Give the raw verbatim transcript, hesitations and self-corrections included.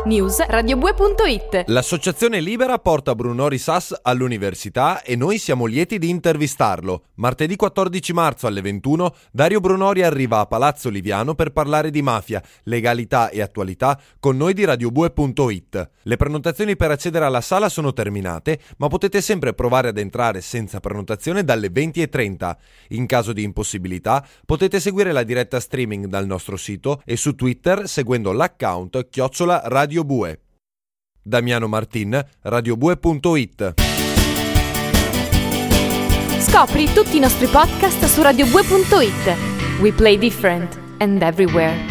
News radiobue punto it. L'Associazione Libera porta Bruno Risas all'università e noi siamo lieti di intervistarlo. Martedì quattordici marzo alle ventuno Dario Brunori arriva a Palazzo Liviano per parlare di mafia, legalità e attualità con noi di radiobue punto it. Le prenotazioni per accedere alla sala sono terminate, ma potete sempre provare ad entrare senza prenotazione dalle venti e trenta. In caso di impossibilità potete seguire la diretta streaming dal nostro sito e su Twitter seguendo l'account chiocciola radiobue. Damiano Martin, radiobue punto it. Scopri tutti i nostri podcast su radiobue punto it. We play different and everywhere.